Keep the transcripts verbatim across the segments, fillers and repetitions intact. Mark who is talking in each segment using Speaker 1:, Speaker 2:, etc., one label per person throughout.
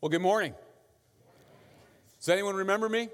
Speaker 1: Well, good morning. Does anyone remember me?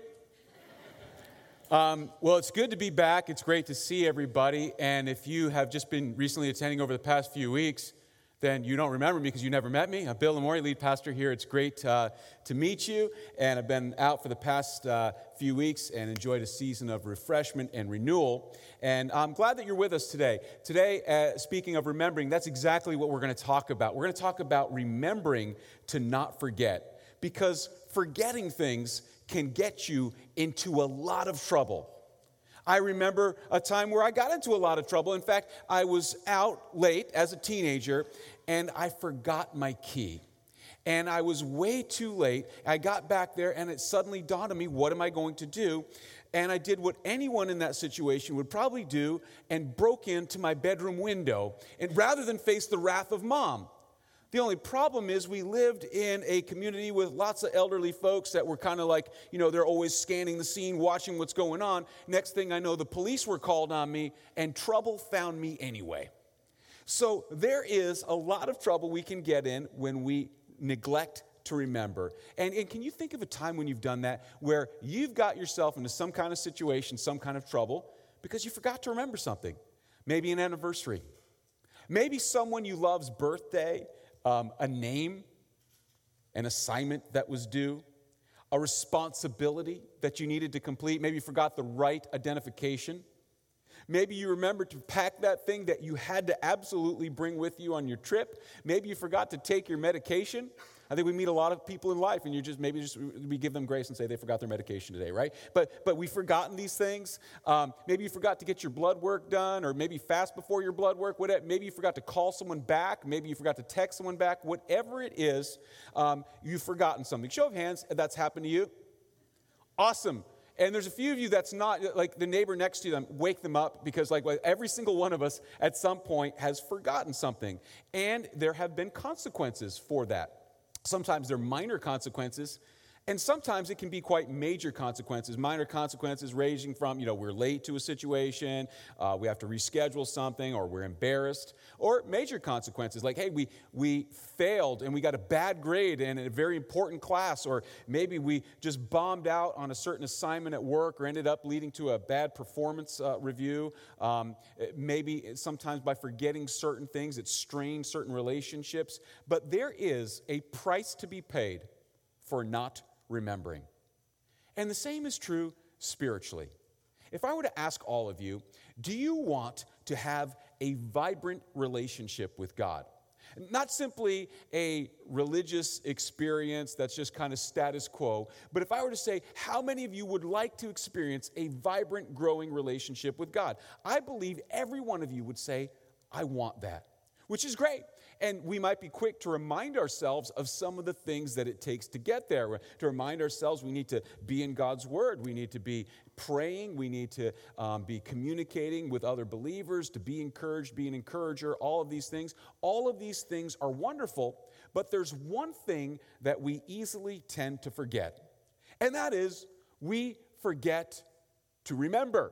Speaker 1: Um, well, it's good to be back. It's great to see everybody. And if you have just been recently attending over the past few weeks, then you don't remember me because you never met me. I'm Bill Lamore, lead pastor here. It's great uh, to meet you. And I've been out for the past uh, few weeks and enjoyed a season of refreshment and renewal. And I'm glad that you're with us today. Today, uh, speaking of remembering, that's exactly what we're going to talk about. We're going to talk about remembering to not forget. Because forgetting things can get you into a lot of trouble. I remember a time where I got into a lot of trouble. In fact, I was out late as a teenager, and I forgot my key. And I was way too late. I got back there, and it suddenly dawned on me, what am I going to do? And I did what anyone in that situation would probably do and broke into my bedroom window, and rather than face the wrath of mom. The only problem is we lived in a community with lots of elderly folks that were kind of like, you know, they're always scanning the scene, watching what's going on. Next thing I know, the police were called on me, and trouble found me anyway. So there is a lot of trouble we can get in when we neglect to remember. And, and can you think of a time when you've done that, where you've got yourself into some kind of situation, some kind of trouble, because you forgot to remember something? Maybe an anniversary. Maybe someone you love's birthday. Um, a name, an assignment that was due, a responsibility that you needed to complete. Maybe you forgot the right identification. Maybe you remembered to pack that thing that you had to absolutely bring with you on your trip. Maybe you forgot to take your medication. I think we meet a lot of people in life, and you just maybe just we give them grace and say they forgot their medication today, right? But but we've forgotten these things. Um, maybe you forgot to get your blood work done, or maybe fast before your blood work. Whatever. Maybe you forgot to call someone back. Maybe you forgot to text someone back. Whatever it is, um, you've forgotten something. Show of hands if that's happened to you. Awesome. And there's a few of you that's not, like the neighbor next to them, wake them up, because like every single one of us at some point has forgotten something. And there have been consequences for that. Sometimes they're minor consequences, and sometimes it can be quite major consequences. Minor consequences ranging from, you know, we're late to a situation, uh, we have to reschedule something, or we're embarrassed. Or major consequences like, hey, we we failed and we got a bad grade in a very important class. Or maybe we just bombed out on a certain assignment at work or ended up leading to a bad performance uh, review. Um, maybe sometimes by forgetting certain things, it strained certain relationships. But there is a price to be paid for not remembering. And the same is true spiritually. If I were to ask all of you, do you want to have a vibrant relationship with God? Not simply a religious experience that's just kind of status quo, but if I were to say, how many of you would like to experience a vibrant, growing relationship with God? I believe every one of you would say, I want that, which is great. And we might be quick to remind ourselves of some of the things that it takes to get there. To remind ourselves we need to be in God's Word. We need to be praying. We need to um, be communicating with other believers, to be encouraged, be an encourager, all of these things. All of these things are wonderful, but there's one thing that we easily tend to forget, and that is we forget to remember.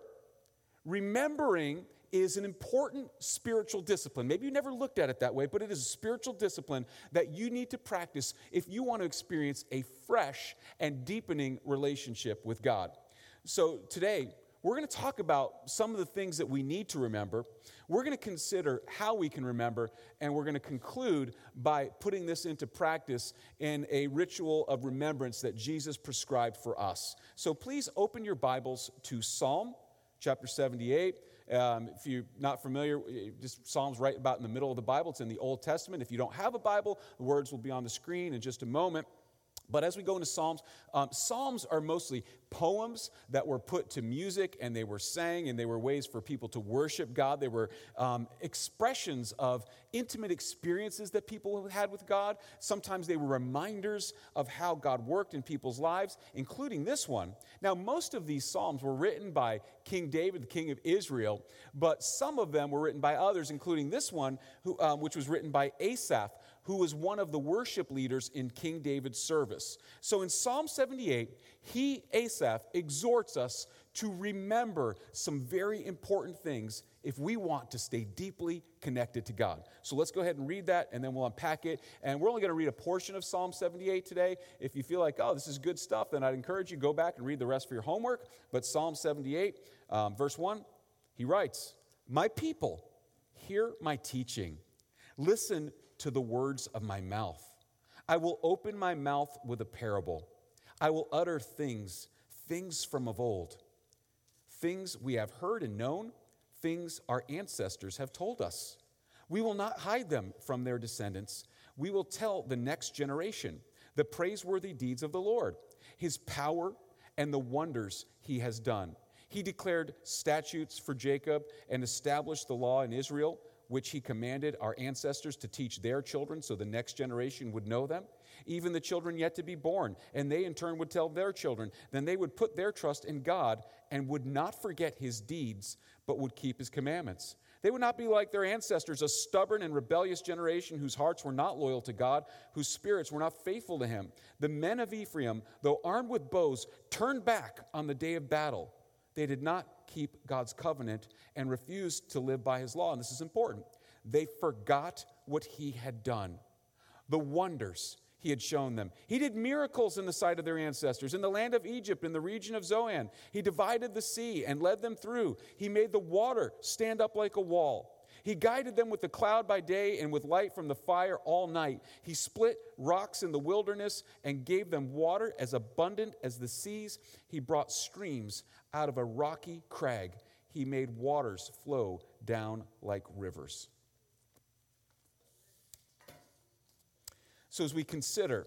Speaker 1: Remembering is an important spiritual discipline. Maybe you never looked at it that way, but it is a spiritual discipline that you need to practice if you want to experience a fresh and deepening relationship with God. So today, we're going to talk about some of the things that we need to remember. We're going to consider how we can remember, and we're going to conclude by putting this into practice in a ritual of remembrance that Jesus prescribed for us. So please open your Bibles to Psalm chapter seventy-eight. Um, if you're not familiar, just Psalm's right about in the middle of the Bible. It's in the Old Testament. If you don't have a Bible, the words will be on the screen in just a moment. But as we go into Psalms, um, Psalms are mostly poems that were put to music, and they were sang, and they were ways for people to worship God. They were um, expressions of intimate experiences that people had with God. Sometimes they were reminders of how God worked in people's lives, including this one. Now, most of these Psalms were written by King David, the king of Israel, but some of them were written by others, including this one, who, um, which was written by Asaph, who was one of the worship leaders in King David's service. So in Psalm seventy-eight, he, Asaph, exhorts us to remember some very important things if we want to stay deeply connected to God. So let's go ahead and read that, and then we'll unpack it. And we're only going to read a portion of Psalm seventy-eight today. If you feel like, oh, this is good stuff, then I'd encourage you to go back and read the rest for your homework. But Psalm seventy-eight, um, verse one, he writes, "My people, hear my teaching. Listen to the words of my mouth. I will open my mouth with a parable. I will utter things, things from of old, things we have heard and known, things our ancestors have told us. We will not hide them from their descendants. We will tell the next generation the praiseworthy deeds of the Lord, his power and the wonders he has done. He declared statutes for Jacob and established the law in Israel, which he commanded our ancestors to teach their children so the next generation would know them, even the children yet to be born, and they in turn would tell their children. Then they would put their trust in God and would not forget his deeds, but would keep his commandments. They would not be like their ancestors, a stubborn and rebellious generation whose hearts were not loyal to God, whose spirits were not faithful to him. The men of Ephraim, though armed with bows, turned back on the day of battle. They did not keep God's covenant and refused to live by his law. And this is important. They forgot what he had done, the wonders he had shown them. He did miracles in the sight of their ancestors. In the land of Egypt, in the region of Zoan, he divided the sea and led them through. He made the water stand up like a wall. He guided them with the cloud by day and with light from the fire all night. He split rocks in the wilderness and gave them water as abundant as the seas. He brought streams out of a rocky crag. He made waters flow down like rivers. So as we consider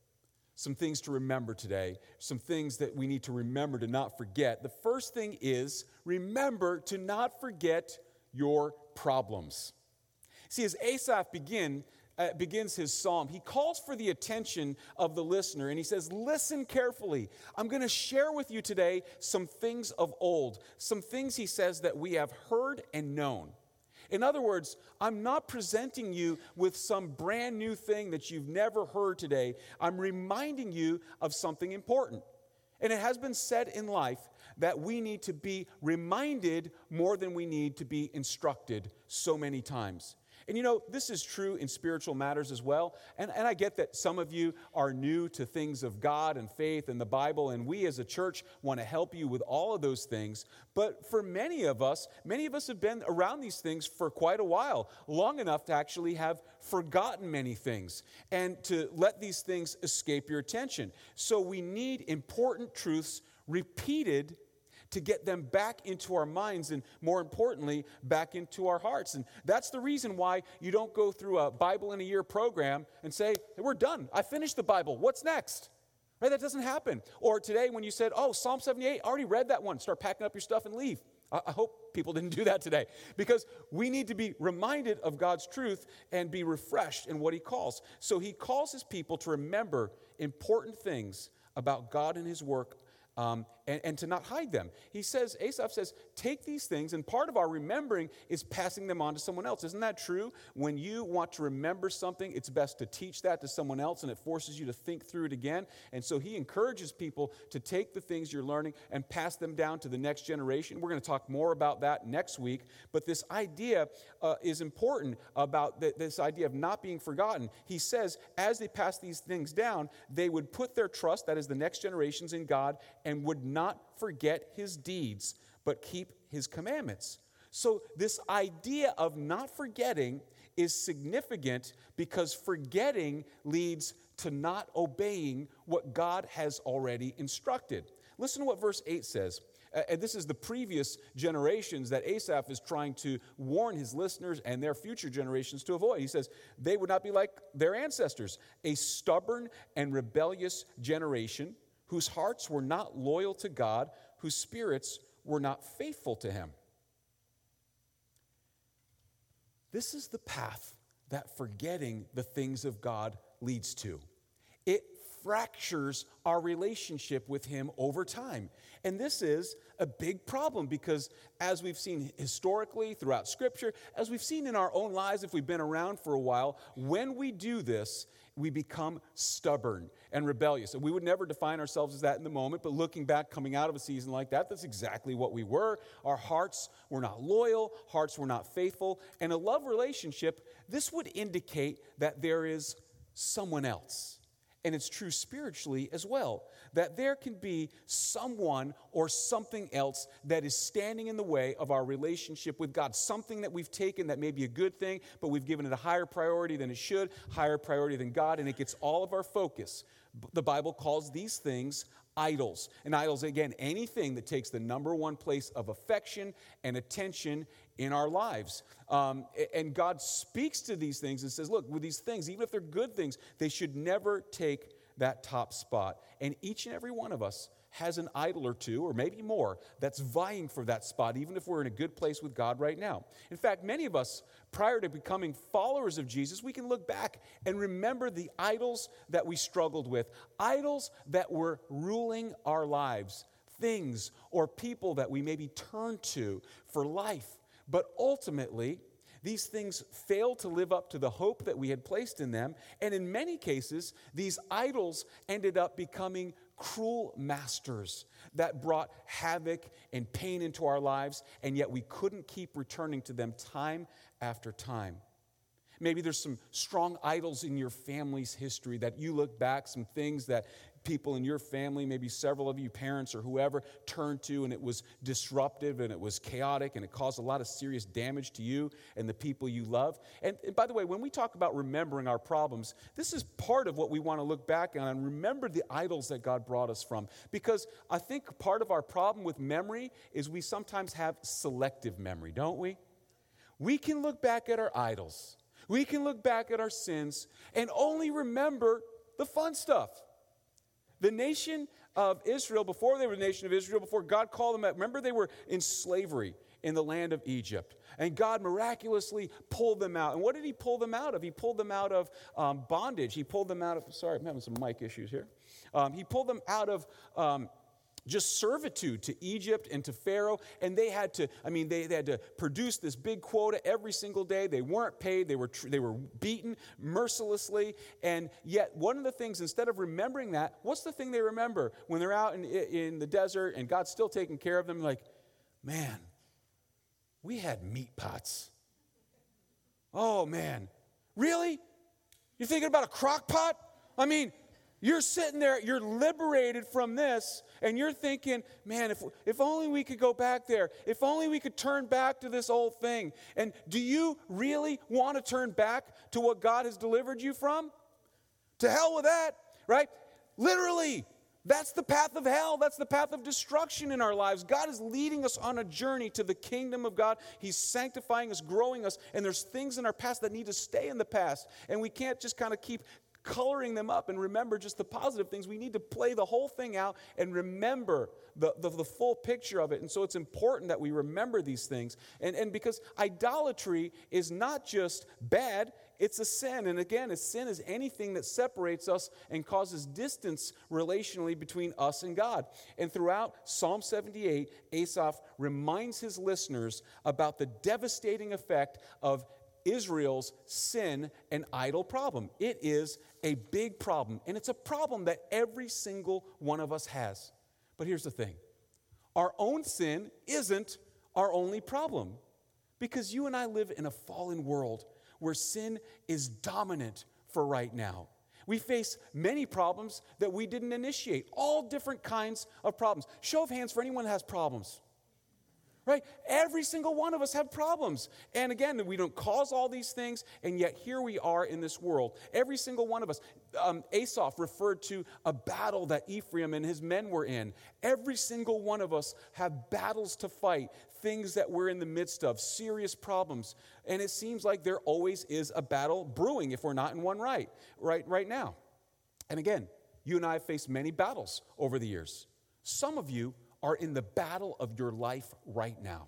Speaker 1: some things to remember today, some things that we need to remember to not forget, the first thing is remember to not forget your problems. See, as Asaph begin, uh, begins his psalm, he calls for the attention of the listener, and he says, listen carefully. I'm going to share with you today some things of old, some things, he says, that we have heard and known. In other words, I'm not presenting you with some brand new thing that you've never heard today. I'm reminding you of something important. And it has been said in life that we need to be reminded more than we need to be instructed so many times. And you know, this is true in spiritual matters as well. And, and I get that some of you are new to things of God and faith and the Bible, and we as a church want to help you with all of those things. But for many of us, many of us have been around these things for quite a while, long enough to actually have forgotten many things and to let these things escape your attention. So we need important truths repeated to get them back into our minds and, more importantly, back into our hearts. And that's the reason why you don't go through a Bible in a year program and say, hey, we're done. I finished the Bible. What's next? Right? That doesn't happen. Or today when you said, oh, Psalm seventy-eight, I already read that one. Start packing up your stuff and leave. I, I hope people didn't do that today, because we need to be reminded of God's truth and be refreshed in what he calls. So he calls his people to remember important things about God and his work, Um, and, and to not hide them. He says, Asaph says, take these things, and part of our remembering is passing them on to someone else. Isn't that true? When you want to remember something, it's best to teach that to someone else, and it forces you to think through it again. And so he encourages people to take the things you're learning and pass them down to the next generation. We're going to talk more about that next week. But this idea uh, is important about th- this idea of not being forgotten. He says, as they pass these things down, they would put their trust, that is the next generations, in God, and would not forget his deeds, but keep his commandments. So this idea of not forgetting is significant because forgetting leads to not obeying what God has already instructed. Listen to what verse eight says. Uh, and this is the previous generations that Asaph is trying to warn his listeners and their future generations to avoid. He says, they would not be like their ancestors, a stubborn and rebellious generation whose hearts were not loyal to God, whose spirits were not faithful to him. This is the path that forgetting the things of God leads to. It fractures our relationship with him over time. And this is a big problem because, as we've seen historically throughout Scripture, as we've seen in our own lives if we've been around for a while, when we do this, we become stubborn and rebellious. And we would never define ourselves as that in the moment, but looking back, coming out of a season like that, that's exactly what we were. Our hearts were not loyal, hearts were not faithful. And a love relationship, this would indicate that there is someone else. And it's true spiritually as well, that there can be someone or something else that is standing in the way of our relationship with God. Something that we've taken that may be a good thing, but we've given it a higher priority than it should, higher priority than God, and it gets all of our focus. The Bible calls these things idols. And idols, again, anything that takes the number one place of affection and attention in our lives. Um, and God speaks to these things and says, look, with these things, even if they're good things, they should never take that top spot. And each and every one of us has an idol or two, or maybe more, that's vying for that spot, even if we're in a good place with God right now. In fact, many of us, prior to becoming followers of Jesus, we can look back and remember the idols that we struggled with, idols that were ruling our lives, things or people that we maybe turned to for life. But ultimately, these things failed to live up to the hope that we had placed in them. And in many cases, these idols ended up becoming cruel masters that brought havoc and pain into our lives, and yet we couldn't keep returning to them time after time. Maybe there's some strong idols in your family's history that you look back, some things that people in your family, maybe several of you parents or whoever, turned to, and it was disruptive and it was chaotic and it caused a lot of serious damage to you and the people you love. And, and by the way, when we talk about remembering our problems, this is part of what we want to look back on and remember the idols that God brought us from. Because I think part of our problem with memory is we sometimes have selective memory, don't we? We can look back at our idols. We can look back at our sins and only remember the fun stuff. The nation of Israel, before they were the nation of Israel, before God called them out, remember they were in slavery in the land of Egypt. And God miraculously pulled them out. And what did he pull them out of? He pulled them out of um, bondage. He pulled them out of, sorry, I'm having some mic issues here. Um, he pulled them out of um, just servitude to Egypt and to Pharaoh, and they had to, I mean, they, they had to produce this big quota every single day. They weren't paid. They were, tr- they were beaten mercilessly, and yet one of the things, instead of remembering that, what's the thing they remember when they're out in, in the desert and God's still taking care of them? Like, man, we had meat pots. Oh, man. Really? You're thinking about a crock pot? I mean, you're sitting there, you're liberated from this, and you're thinking, man, if, if only we could go back there. If only we could turn back to this old thing. And do you really want to turn back to what God has delivered you from? To hell with that, right? Literally, that's the path of hell. That's the path of destruction in our lives. God is leading us on a journey to the kingdom of God. He's sanctifying us, growing us, and there's things in our past that need to stay in the past. And we can't just kind of keep coloring them up and remember just the positive things. We need to play the whole thing out and remember the, the, the full picture of it. And so it's important that we remember these things. And, and because idolatry is not just bad, it's a sin. And again, a sin is anything that separates us and causes distance relationally between us and God. And throughout Psalm seventy-eight, Asaph reminds his listeners about the devastating effect of Israel's sin and idol problem. It is a big problem, and it's a problem that every single one of us has. But here's the thing. Our own sin isn't our only problem, because you and I live in a fallen world where sin is dominant for right now. We face many problems that we didn't initiate, all different kinds of problems. Show of hands for anyone that has problems. Right? Every single one of us have problems. And again, we don't cause all these things, and yet here we are in this world. Every single one of us. Um, Asaph referred to a battle that Ephraim and his men were in. Every single one of us have battles to fight, things that we're in the midst of, serious problems. And it seems like there always is a battle brewing if we're not in one right, right, right now. And again, you and I have faced many battles over the years. Some of you are in the battle of your life right now.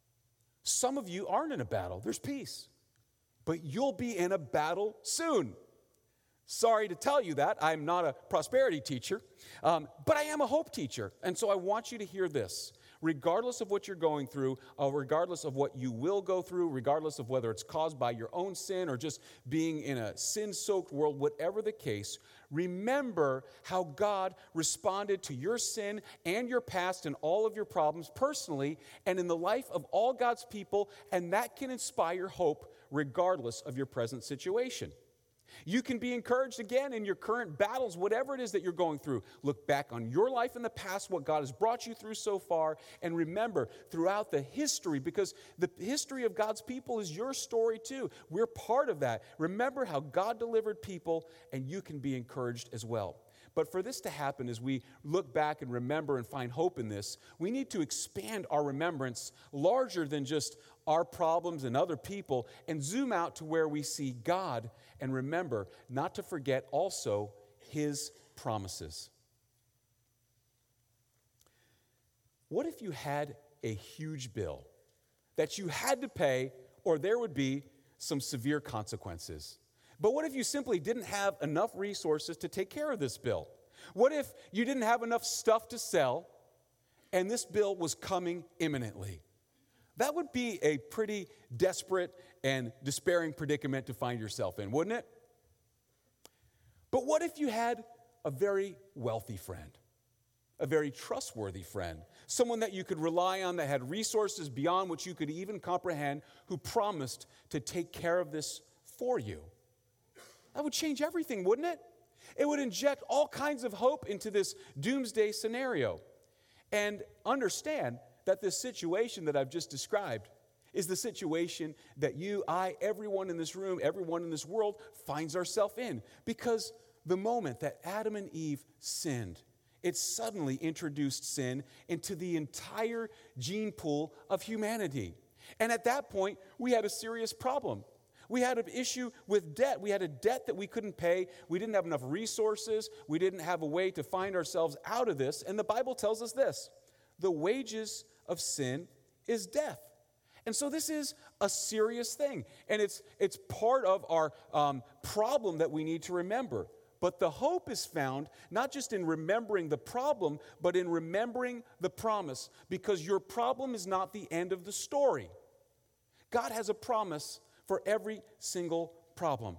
Speaker 1: Some of you aren't in a battle. There's peace. But you'll be in a battle soon. Sorry to tell you that. I'm not a prosperity teacher, um, but I am a hope teacher. And so I want you to hear this. regardless of what you're going through, uh, regardless of what you will go through, regardless of whether it's caused by your own sin or just being in a sin-soaked world, whatever the case, remember how God responded to your sin and your past and all of your problems personally and in the life of all God's people, and that can inspire hope regardless of your present situation. You can be encouraged again in your current battles, whatever it is that you're going through. Look back on your life in the past, what God has brought you through so far, and remember throughout the history, because the history of God's people is your story too. We're part of that. Remember how God delivered people, and you can be encouraged as well. But for this to happen, as we look back and remember and find hope in this, we need to expand our remembrance larger than just our problems and other people and zoom out to where we see God and remember not to forget also His promises. What if you had a huge bill that you had to pay or there would be some severe consequences? But what if you simply didn't have enough resources to take care of this bill? What if you didn't have enough stuff to sell and this bill was coming imminently? That would be a pretty desperate and despairing predicament to find yourself in, wouldn't it? But what if you had a very wealthy friend, a very trustworthy friend, someone that you could rely on that had resources beyond what you could even comprehend, who promised to take care of this for you? That would change everything, wouldn't it? It would inject all kinds of hope into this doomsday scenario. And understand that this situation that I've just described is the situation that you, I, everyone in this room, everyone in this world finds ourselves in. Because the moment that Adam and Eve sinned, it suddenly introduced sin into the entire gene pool of humanity. And at that point, we had a serious problem. We had an issue with debt. We had a debt that we couldn't pay. We didn't have enough resources. We didn't have a way to find ourselves out of this. And the Bible tells us this: the wages of sin is death. And so this is a serious thing. And it's, it's part of our um, problem that we need to remember. But the hope is found not just in remembering the problem, but in remembering the promise. Because your problem is not the end of the story. God has a promise for every single problem.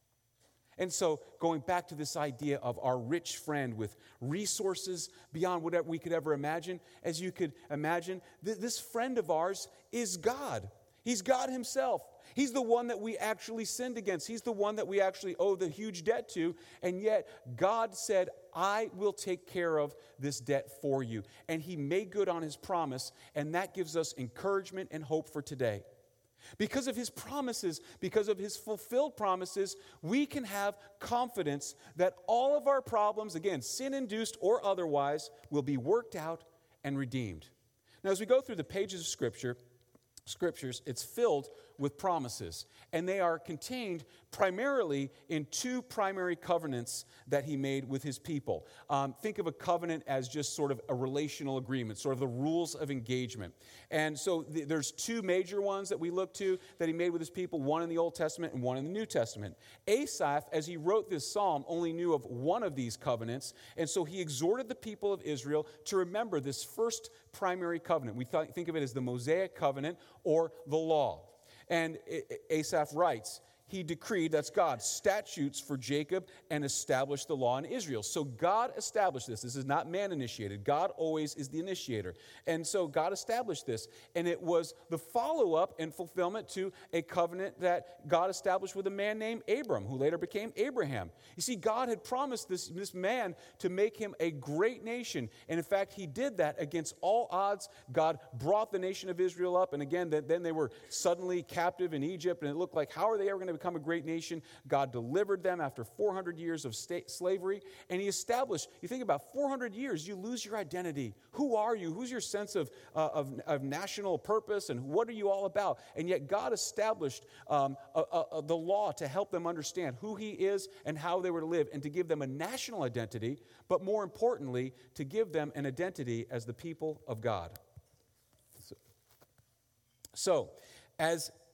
Speaker 1: And so going back to this idea of our rich friend with resources beyond whatever we could ever imagine, as you could imagine, th- this friend of ours is God. He's God Himself. He's the one that we actually sinned against. He's the one that we actually owe the huge debt to. And yet God said, I will take care of this debt for you. And He made good on His promise. And that gives us encouragement and hope for today. Because of His promises, because of His fulfilled promises, we can have confidence that all of our problems, again, sin-induced or otherwise, will be worked out and redeemed. Now, as we go through the pages of Scripture, Scriptures, it's filled with promises, and they are contained primarily in two primary covenants that He made with His people. Um, think of a covenant as just sort of a relational agreement, sort of the rules of engagement. And so th- there's two major ones that we look to that He made with His people, one in the Old Testament and one in the New Testament. Asaph, as he wrote this psalm, only knew of one of these covenants, and so he exhorted the people of Israel to remember this first primary covenant. We th- think of it as the Mosaic covenant or the law. And Asaph writes, He decreed, that's God, statutes for Jacob and established the law in Israel. So God established this. This is not man-initiated. God always is the initiator. And so God established this. And it was the follow-up and fulfillment to a covenant that God established with a man named Abram, who later became Abraham. You see, God had promised this, this man to make him a great nation. And in fact, He did that against all odds. God brought the nation of Israel up. And again, then they were suddenly captive in Egypt. And it looked like, how are they ever going to become a great nation? God delivered them after four hundred years of state slavery, and He established, you think about four hundred years, you lose your identity. Who are you? Who's your sense of, uh, of, of national purpose, and what are you all about? And yet God established um, a, a, a, the law to help them understand who He is and how they were to live, and to give them a national identity, but more importantly, to give them an identity as the people of God. So, so as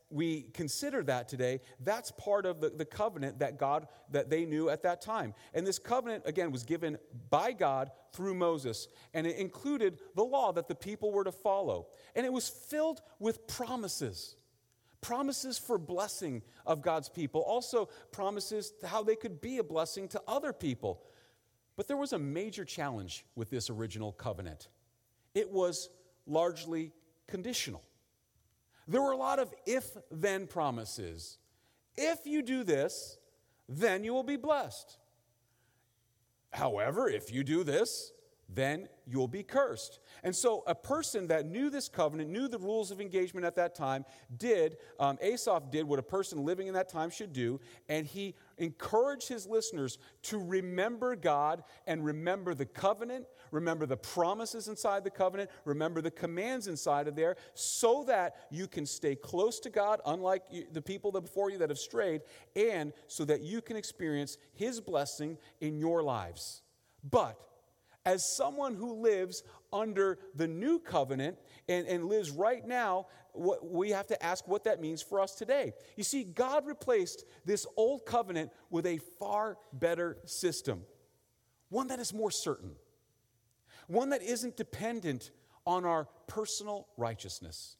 Speaker 1: we consider that today, that's part of the, the covenant that God, that they knew at that time. And this covenant, again, was given by God through Moses. And it included the law that the people were to follow. And it was filled with promises. Promises for blessing of God's people. Also promises how they could be a blessing to other people. But there was a major challenge with this original covenant. It was largely conditional. There were a lot of if-then promises. If you do this, then you will be blessed. However, if you do this, then you'll be cursed. And so a person that knew this covenant, knew the rules of engagement at that time, did, um, Asaph did what a person living in that time should do, and he encouraged his listeners to remember God and remember the covenant, remember the promises inside the covenant, remember the commands inside of there, so that you can stay close to God, unlike the people that before you that have strayed, and so that you can experience his blessing in your lives. But as someone who lives under the new covenant and, and lives right now, what, we have to ask what that means for us today. You see, God replaced this old covenant with a far better system, one that is more certain, one that isn't dependent on our personal righteousness,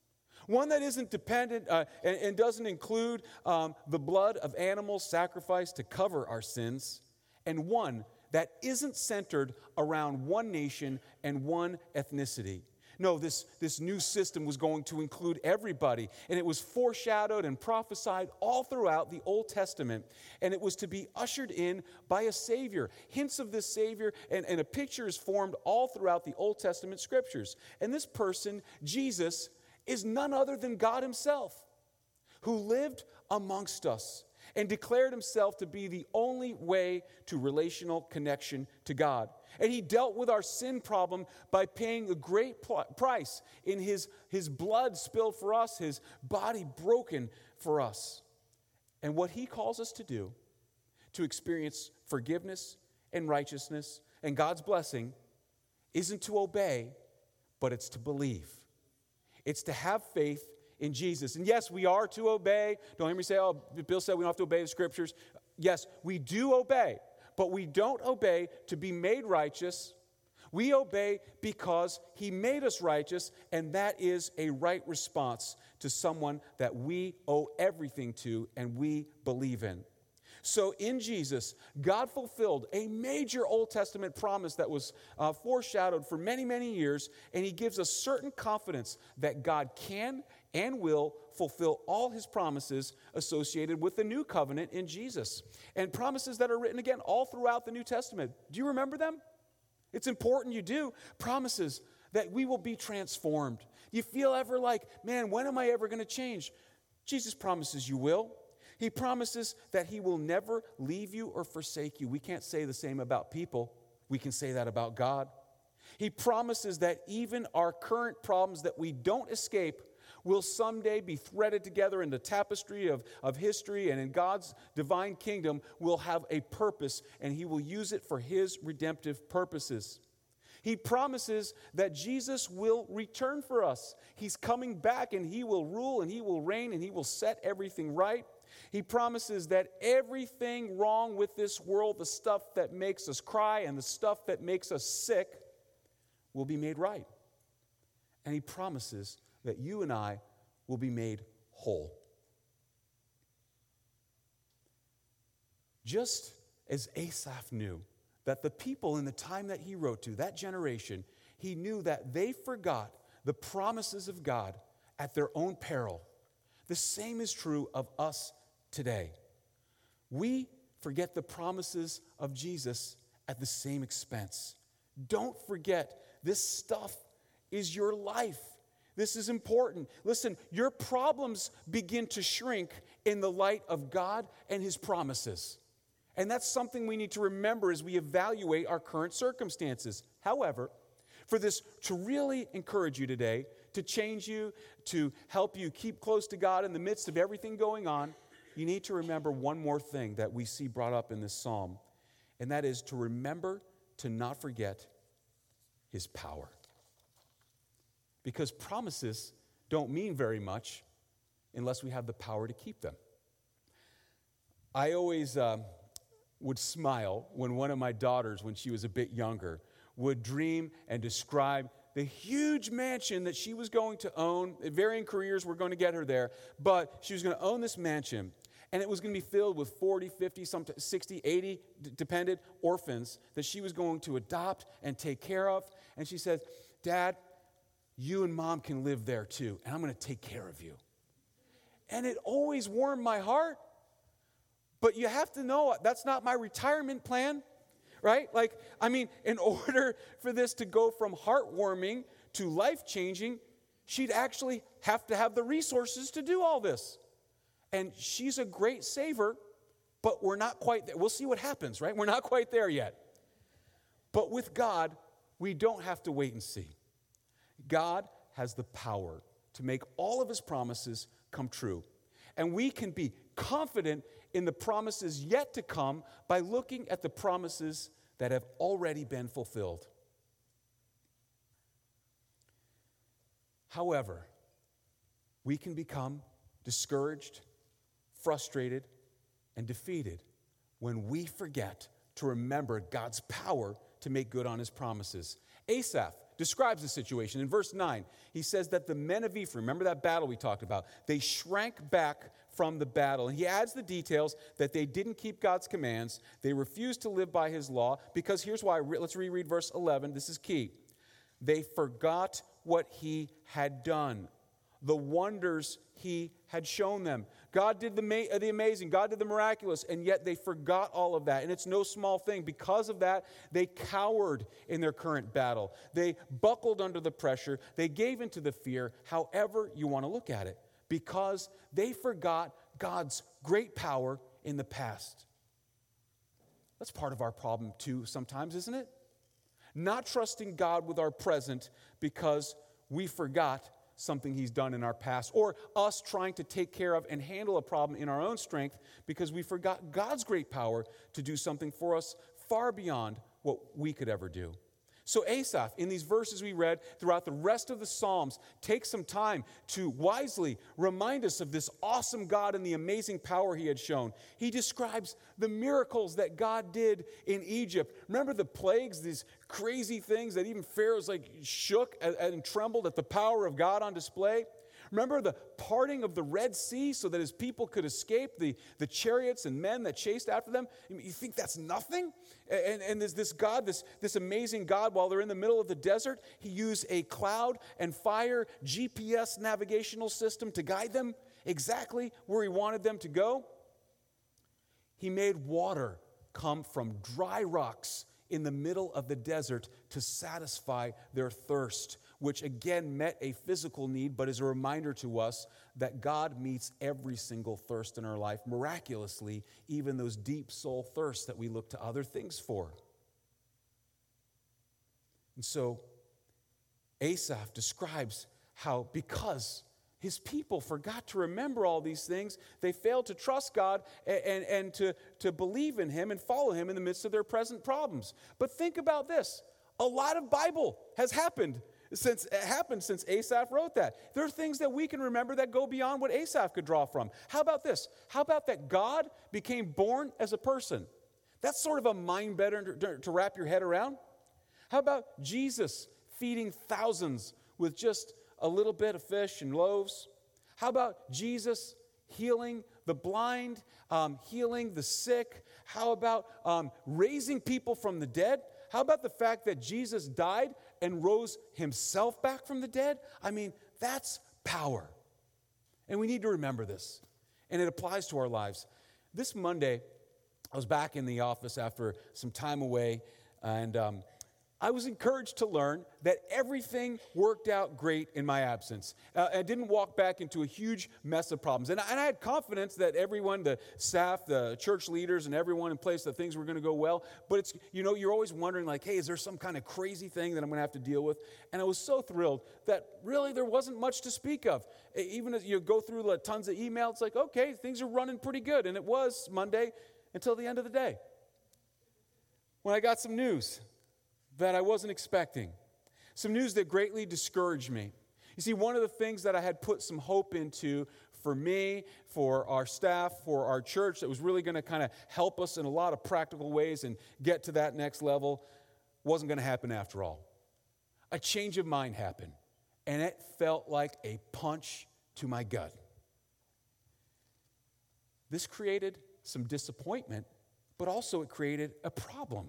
Speaker 1: one that isn't dependent uh, and, and doesn't include um, the blood of animals sacrificed to cover our sins, and one that isn't centered around one nation and one ethnicity. No, this, this new system was going to include everybody, and it was foreshadowed and prophesied all throughout the Old Testament, and it was to be ushered in by a Savior. Hints of this Savior and, and a picture is formed all throughout the Old Testament scriptures. And this person, Jesus, is none other than God himself, who lived amongst us and declared himself to be the only way to relational connection to God. And he dealt with our sin problem by paying a great pl- price in his, his blood spilled for us, his body broken for us. And what he calls us to do, to experience forgiveness and righteousness and God's blessing, isn't to obey, but it's to believe. It's to have faith in Jesus. And yes, we are to obey. Don't hear me say, oh, Bill said we don't have to obey the scriptures. Yes, we do obey, but we don't obey to be made righteous. We obey because he made us righteous, and that is a right response to someone that we owe everything to and we believe in. So in Jesus, God fulfilled a major Old Testament promise that was uh, foreshadowed for many, many years, and he gives us certain confidence that God can and will fulfill all his promises associated with the new covenant in Jesus. And promises that are written again all throughout the New Testament. Do you remember them? It's important you do. Promises that we will be transformed. You feel ever like, man, when am I ever going to change? Jesus promises you will. He promises that he will never leave you or forsake you. We can't say the same about people. We can say that about God. He promises that even our current problems that we don't escape will someday be threaded together in the tapestry of, of history, and in God's divine kingdom will have a purpose, and he will use it for his redemptive purposes. He promises that Jesus will return for us. He's coming back, and he will rule, and he will reign, and he will set everything right. He promises that everything wrong with this world, the stuff that makes us cry and the stuff that makes us sick, will be made right. And he promises that you and I will be made whole. Just as Asaph knew that the people in the time that he wrote to, that generation, he knew that they forgot the promises of God at their own peril. The same is true of us today. We forget the promises of Jesus at the same expense. Don't forget, this stuff is your life. This is important. Listen, your problems begin to shrink in the light of God and his promises. And that's something we need to remember as we evaluate our current circumstances. However, for this to really encourage you today, to change you, to help you keep close to God in the midst of everything going on, you need to remember one more thing that we see brought up in this psalm, and that is to remember to not forget his power. Because promises don't mean very much unless we have the power to keep them. I always um, would smile when one of my daughters, when she was a bit younger, would dream and describe the huge mansion that she was going to own. Varying careers were going to get her there, but she was going to own this mansion, and it was going to be filled with forty, fifty, sometimes sixty, eighty d- dependent orphans that she was going to adopt and take care of. And she said, Dad, you and Mom can live there too, and I'm going to take care of you. And it always warmed my heart. But you have to know, that's not my retirement plan, right? Like, I mean, in order for this to go from heartwarming to life-changing, she'd actually have to have the resources to do all this. And she's a great saver, but we're not quite there. We'll see what happens, right? We're not quite there yet. But with God, we don't have to wait and see. God has the power to make all of his promises come true. And we can be confident in the promises yet to come by looking at the promises that have already been fulfilled. However, we can become discouraged, frustrated, and defeated when we forget to remember God's power to make good on his promises. Asaph describes the situation. In verse nine, he says that the men of Ephraim, remember that battle we talked about, they shrank back from the battle. And he adds the details that they didn't keep God's commands. They refused to live by his law because here's why. Let's reread verse eleven. This is key. They forgot what he had done, the wonders he had shown them. God did the, ma- the amazing, God did the miraculous, and yet they forgot all of that. And it's no small thing. Because of that, they cowered in their current battle. They buckled under the pressure. They gave into the fear, however you want to look at it, because they forgot God's great power in the past. That's part of our problem too sometimes, isn't it? Not trusting God with our present because we forgot something he's done in our past, or us trying to take care of and handle a problem in our own strength because we forgot God's great power to do something for us far beyond what we could ever do. So Asaph, in these verses we read throughout the rest of the Psalms, takes some time to wisely remind us of this awesome God and the amazing power he had shown. He describes the miracles that God did in Egypt. Remember the plagues, these crazy things that even Pharaoh's like shook and, and trembled at the power of God on display? Remember the parting of the Red Sea so that his people could escape the, the chariots and men that chased after them? You think that's nothing? And, and there's this God, this, this amazing God, while they're in the middle of the desert, he used a cloud and fire G P S navigational system to guide them exactly where he wanted them to go. He made water come from dry rocks in the middle of the desert to satisfy their thirst, which again met a physical need, but is a reminder to us that God meets every single thirst in our life miraculously, even those deep soul thirsts that we look to other things for. And so Asaph describes how because his people forgot to remember all these things, they failed to trust God and, and, and to, to believe in him and follow him in the midst of their present problems. But think about this. A lot of Bible has happened since it happened since Asaph wrote that. There are things that we can remember that go beyond what Asaph could draw from. How about this? How about that God became born as a person? That's sort of a mind bender to, to wrap your head around. How about Jesus feeding thousands with just a little bit of fish and loaves? How about Jesus healing the blind, um, healing the sick? How about um, raising people from the dead? How about the fact that Jesus died and rose himself back from the dead? I mean, that's power. And we need to remember this. And it applies to our lives. This Monday, I was back in the office after some time away, and um, I was encouraged to learn that everything worked out great in my absence. Uh, I didn't walk back into a huge mess of problems. And I, and I had confidence that everyone, the staff, the church leaders, and everyone in place, that things were going to go well. But it's, you know, you're always wondering, like, hey, is there some kind of crazy thing that I'm going to have to deal with? And I was so thrilled that really there wasn't much to speak of. Even as you go through like, tons of emails, it's like, okay, things are running pretty good. And it was Monday until the end of the day, when I got some news that I wasn't expecting. Some news that greatly discouraged me. You see, one of the things that I had put some hope into for me, for our staff, for our church, that was really going to kind of help us in a lot of practical ways and get to that next level, wasn't going to happen after all. A change of mind happened, and it felt like a punch to my gut. This created some disappointment, but also it created a problem.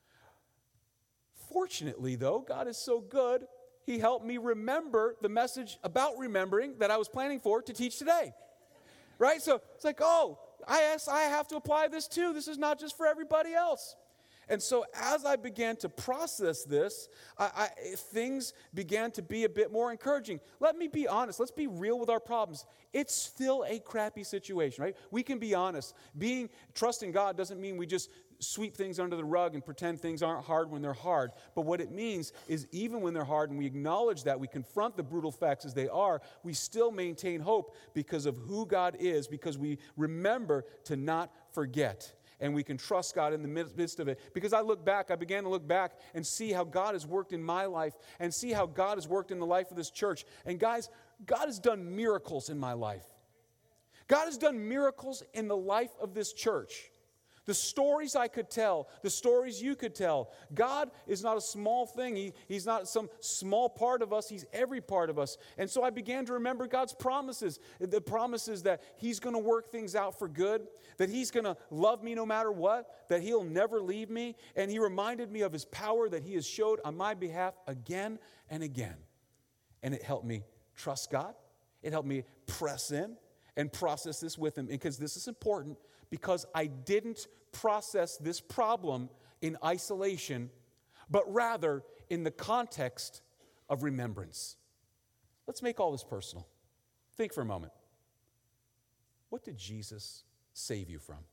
Speaker 1: Fortunately, though, God is so good, He helped me remember the message about remembering that I was planning for to teach today. Right? So it's like, oh, I, I have to apply this too. This is not just for everybody else. And so as I began to process this, I, I, things began to be a bit more encouraging. Let me be honest. Let's be real with our problems. It's still a crappy situation, right? We can be honest. Being trusting God doesn't mean we just sweep things under the rug and pretend things aren't hard when they're hard. But what it means is even when they're hard and we acknowledge that, we confront the brutal facts as they are, we still maintain hope because of who God is, because we remember to not forget. And we can trust God in the midst of it. Because I look back, I began to look back and see how God has worked in my life and see how God has worked in the life of this church. And guys, God has done miracles in my life. God has done miracles in the life of this church. The stories I could tell, the stories you could tell. God is not a small thing. He, he's not some small part of us. He's every part of us. And so I began to remember God's promises. The promises that He's going to work things out for good, that He's going to love me no matter what, that He'll never leave me. And He reminded me of His power that He has showed on my behalf again and again. And it helped me trust God. It helped me press in and process this with Him. Because this is important, because I didn't process this problem in isolation, but rather in the context of remembrance. Let's make all this personal. Think for a moment. What did Jesus save you from?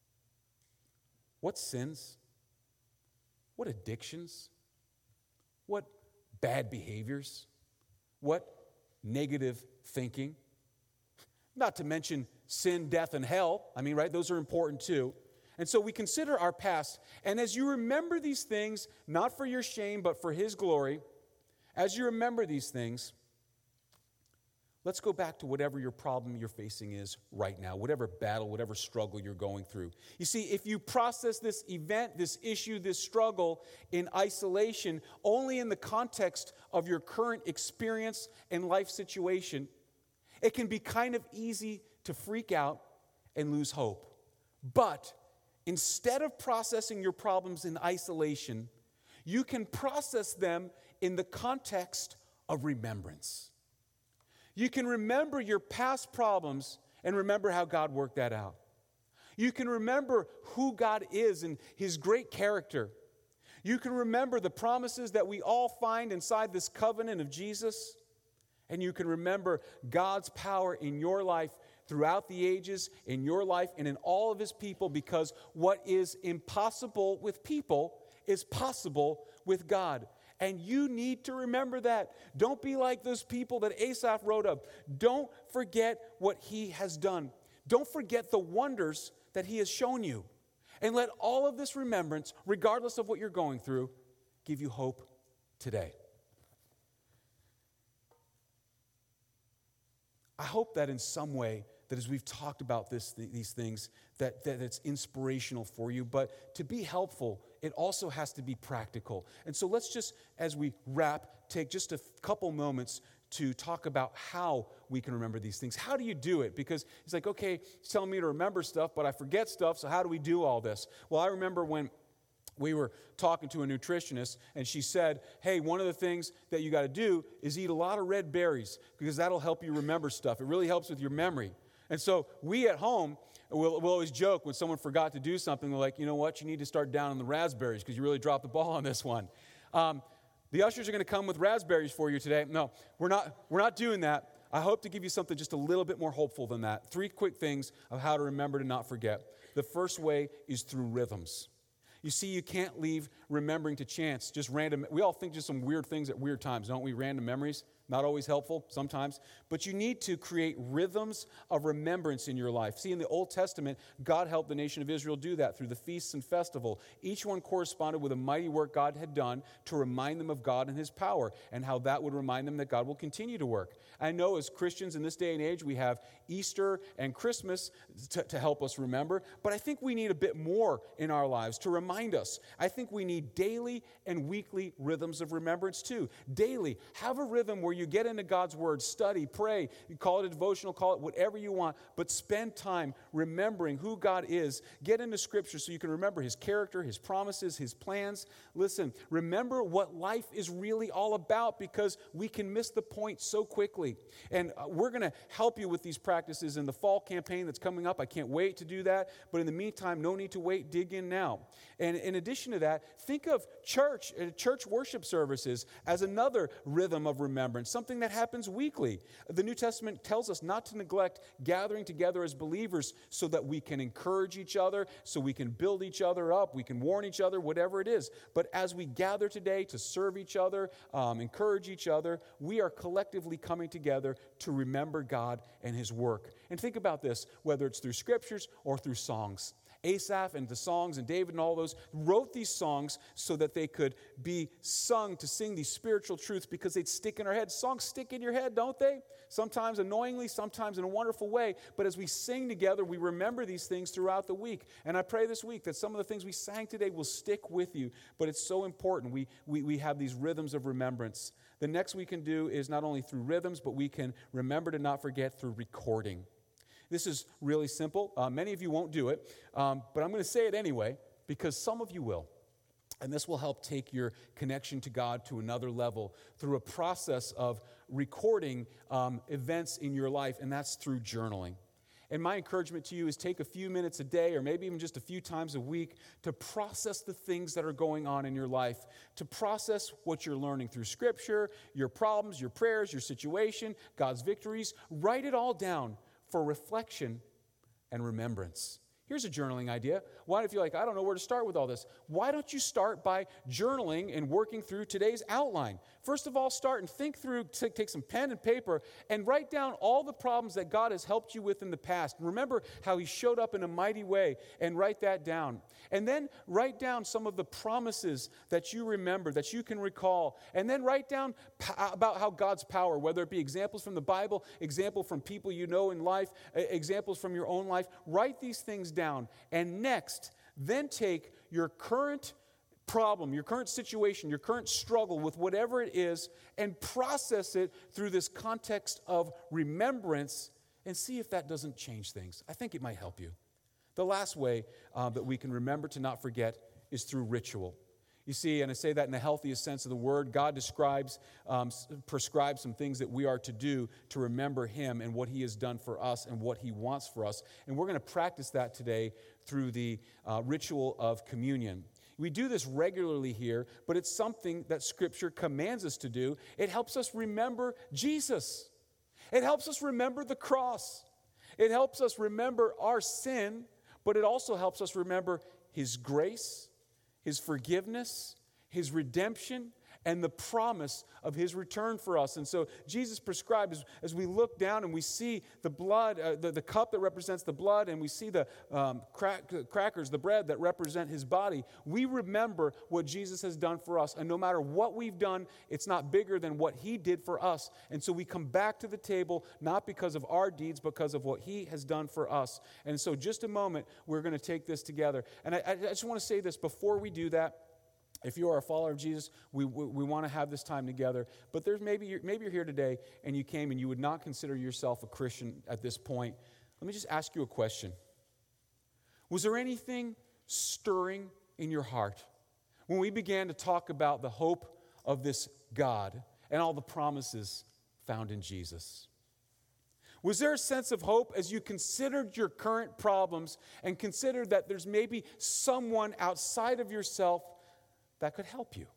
Speaker 1: What sins? What addictions? What bad behaviors? What negative thinking? Not to mention sin, death, and hell. I mean, right? Those are important too. And so we consider our past. And as you remember these things, not for your shame, but for His glory, as you remember these things, let's go back to whatever your problem you're facing is right now, whatever battle, whatever struggle you're going through. You see, if you process this event, this issue, this struggle in isolation, only in the context of your current experience and life situation, it can be kind of easy to freak out and lose hope. But instead of processing your problems in isolation, you can process them in the context of remembrance. You can remember your past problems and remember how God worked that out. You can remember who God is and His great character. You can remember the promises that we all find inside this covenant of Jesus. And you can remember God's power in your life throughout the ages, in your life, and in all of His people, because what is impossible with people is possible with God. And you need to remember that. Don't be like those people that Asaph wrote of. Don't forget what He has done. Don't forget the wonders that He has shown you. And let all of this remembrance, regardless of what you're going through, give you hope today. I hope that in some way, that as we've talked about this, these things, that, that it's inspirational for you. But to be helpful, it also has to be practical. And so let's just, as we wrap, take just a couple moments to talk about how we can remember these things. How do you do it? Because it's like, okay, he's telling me to remember stuff, but I forget stuff, so how do we do all this? Well, I remember when we were talking to a nutritionist, and she said, hey, one of the things that you got to do is eat a lot of red berries, because that'll help you remember stuff. It really helps with your memory. And so we at home, we'll, we'll always joke when someone forgot to do something, we're like, you know what, you need to start down on the raspberries, because you really dropped the ball on this one. Um, the ushers are going to come with raspberries for you today. No, we're not, we're not doing that. I hope to give you something just a little bit more hopeful than that. Three quick things of how to remember to not forget. The first way is through rhythms. You see, you can't leave remembering to chance, just random. We all think just some weird things at weird times, don't we? Random memories, not always helpful sometimes. But you need to create rhythms of remembrance in your life. See, in the Old Testament, God helped the nation of Israel do that through the feasts and festival. Each one corresponded with a mighty work God had done to remind them of God and his power, and how that would remind them that God will continue to work. I know as Christians in this day and age, we have Easter and Christmas to, to help us remember, but I think we need a bit more in our lives to remind us. I think we need daily and weekly rhythms of remembrance too. Daily, have a rhythm where you get into God's word, study, pray, you call it a devotional, call it whatever you want, but spend time remembering who God is. Get into Scripture so you can remember his character, his promises, his plans. Listen, remember what life is really all about, because we can miss the point so quickly. And we're going to help you with these practices in the fall campaign that's coming up. I can't wait to do that. But in the meantime, no need to wait. Dig in now. And in addition to that, think of church, uh, church worship services as another rhythm of remembrance, something that happens weekly. The New Testament tells us not to neglect gathering together as believers so that we can encourage each other, so we can build each other up, we can warn each other, whatever it is. But as we gather today to serve each other, um, encourage each other, we are collectively coming together to remember God and his work. And think about this, whether it's through scriptures or through songs. Asaph and the songs and David and all those wrote these songs so that they could be sung to sing these spiritual truths, because they'd stick in our head. Songs stick in your head, don't they? Sometimes annoyingly, sometimes in a wonderful way. But as we sing together, we remember these things throughout the week. And I pray this week that some of the things we sang today will stick with you. But it's so important. We, we, we have these rhythms of remembrance. The next we can do is not only through rhythms, but we can remember to not forget through recording. This is really simple. Uh, many of you won't do it, um, but I'm going to say it anyway, because some of you will. And this will help take your connection to God to another level through a process of recording um, events in your life, and that's through journaling. And my encouragement to you is take a few minutes a day, or maybe even just a few times a week, to process the things that are going on in your life, to process what you're learning through Scripture, your problems, your prayers, your situation, God's victories. Write it all down for reflection and remembrance. Here's a journaling idea. Why, if you're like, I don't know where to start with all this, why don't you start by journaling and working through today's outline? First of all, start and think through, take, take some pen and paper and write down all the problems that God has helped you with in the past. And remember how he showed up in a mighty way, and write that down. And then write down some of the promises that you remember, that you can recall. And then write down p- about how God's power, whether it be examples from the Bible, example from people you know in life, examples from your own life. Write these things down. And next, then take your current problem, your current situation, your current struggle with whatever it is, and process it through this context of remembrance, and see if that doesn't change things. I think it might help you. The last way uh, that we can remember to not forget is through ritual. You see, and I say that in the healthiest sense of the word, God describes, um, prescribes some things that we are to do to remember him and what he has done for us and what he wants for us. And we're going to practice that today through the uh, ritual of communion. We do this regularly here, but it's something that Scripture commands us to do. It helps us remember Jesus. It helps us remember the cross. It helps us remember our sin, but it also helps us remember his grace, his forgiveness, his redemption, and the promise of his return for us. And so Jesus prescribed, as, as we look down and we see the blood, uh, the, the cup that represents the blood, and we see the um, crack, crackers, the bread that represent his body, we remember what Jesus has done for us. And no matter what we've done, it's not bigger than what he did for us. And so we come back to the table, not because of our deeds, but because of what he has done for us. And so just a moment, we're going to take this together. And I, I just want to say this before we do that. If you are a follower of Jesus, we, we, we want to have this time together. But there's maybe you're, maybe you're here today and you came and you would not consider yourself a Christian at this point. Let me just ask you a question. Was there anything stirring in your heart when we began to talk about the hope of this God and all the promises found in Jesus? Was there a sense of hope as you considered your current problems and considered that there's maybe someone outside of yourself that could help you?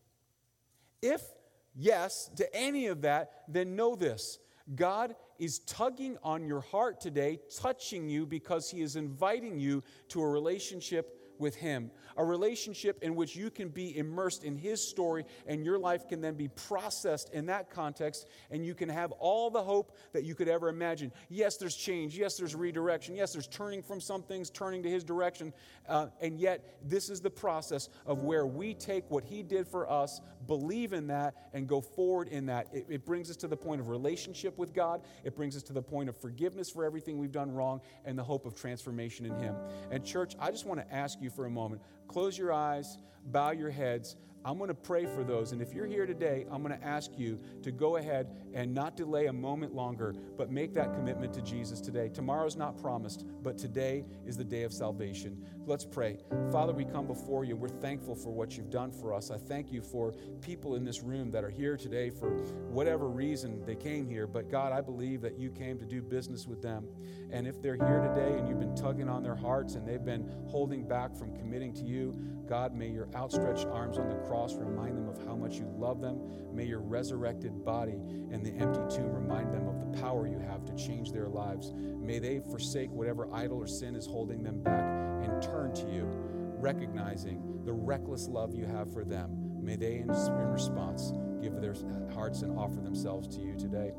Speaker 1: If yes to any of that, then know this. God is tugging on your heart today, touching you because he is inviting you to a relationship with him, a relationship in which you can be immersed in his story and your life can then be processed in that context and you can have all the hope that you could ever imagine. Yes, there's change. Yes, there's redirection. Yes, there's turning from some things, turning to his direction. Uh, and yet, this is the process of where we take what he did for us, believe in that, and go forward in that. It, it brings us to the point of relationship with God. It brings us to the point of forgiveness for everything we've done wrong and the hope of transformation in him. And church, I just want to ask you for a moment, close your eyes, bow your heads. I'm going to pray for those. And if you're here today, I'm going to ask you to go ahead and not delay a moment longer, but make that commitment to Jesus today. Tomorrow's not promised, but today is the day of salvation. Let's pray. Father, we come before you. We're thankful for what you've done for us. I thank you for people in this room that are here today for whatever reason they came here. But God, I believe that you came to do business with them. And if they're here today and you've been tugging on their hearts and they've been holding back from committing to you, God, may your outstretched arms on the cross remind them of how much you love them. May your resurrected body and the empty tomb remind them of the power you have to change their lives. May they forsake whatever idol or sin is holding them back and turn to you, recognizing the reckless love you have for them. May they, in response, give their hearts and offer themselves to you today.